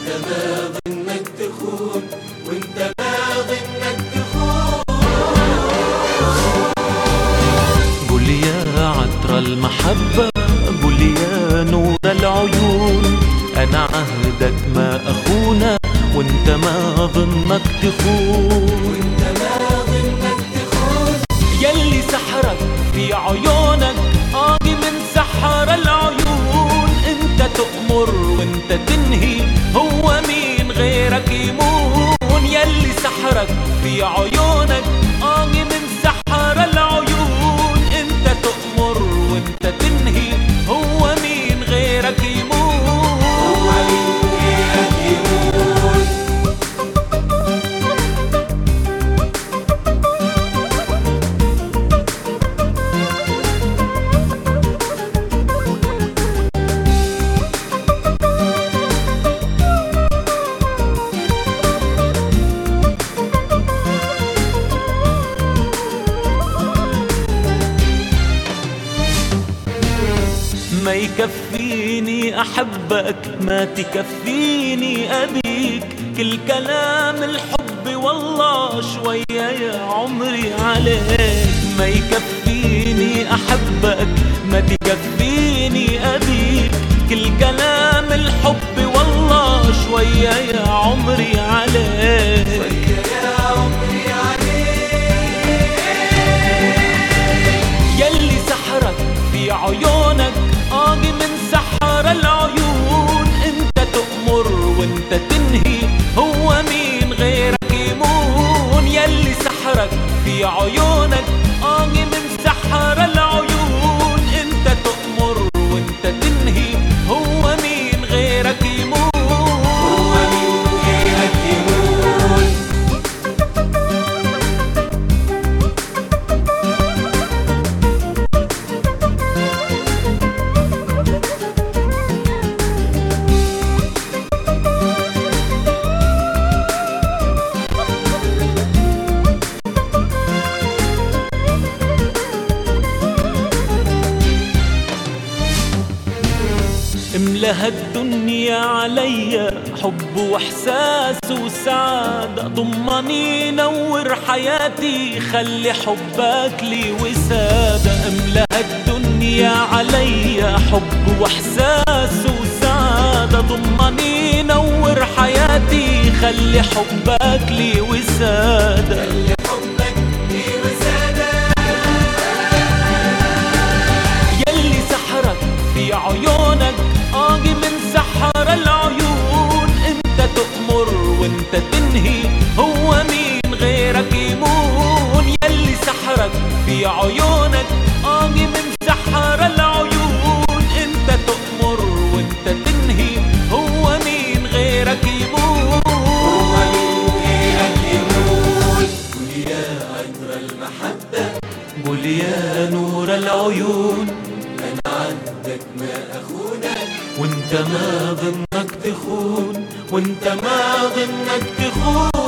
ما ظنك تخون وانت ما ظنك تخون. قول يا عطر المحبة، قول يا نور العيون، أنا عهدك ما أخونا وانت ما ظنك تخون. وانت ما ظنك تخون. يلي سحرك في عيونك آقي من سحر العيون، انت تؤمر وانت تنهي، هو مين غيرك يمون. يلي سحرك في عيونك آقي من سحر العيون، انت تؤمر وانت تنهي، هو مين غيرك يمون. هو مين غيرك يمون. ما يكفيني أحبك، ما تكفيني أبيك، كل كلام الحب والله شوية يا عمري عليك. ما يكفيني أحبك، ما تكفيني أبيك، كل كلام الحب والله شوية يا عمري عليك. شوية يا عمري عليك. يلي سحرك في عيونك آقي من سحر العيون، انت تؤمر وانت تنهي، هو مين غيرك يمون. يلي سحرك في عيونك آقي من سحر العيون، انت تؤمر وانت تنهي، هو مين غيرك يمون. هو مين غيرك يمون. املى هالدنيا عليا حب واحساس وسعادة، ضمني نور حياتي خلي حبك لي وسادة. املى هالدنيا عليا حب واحساس وسعادة، ضمني نور حياتي خلي حبك لي وسادة. خلي حبك لي وسادة. يلي سحرك في عيونك آقي من سحر العيون، انت تؤمر وانت تنهي، هو مين غيرك يمون. يلي سحرك في عيونك آقي من سحر العيون، انت تؤمر وانت تنهي، هو مين غيرك يمون. هو مين غيرك يمون. قل يا عطر المحبة، قول يا نور العيون، أنا عندك ما أخونك وانت ما ظنك تخون، وانت ما ظنك تخون.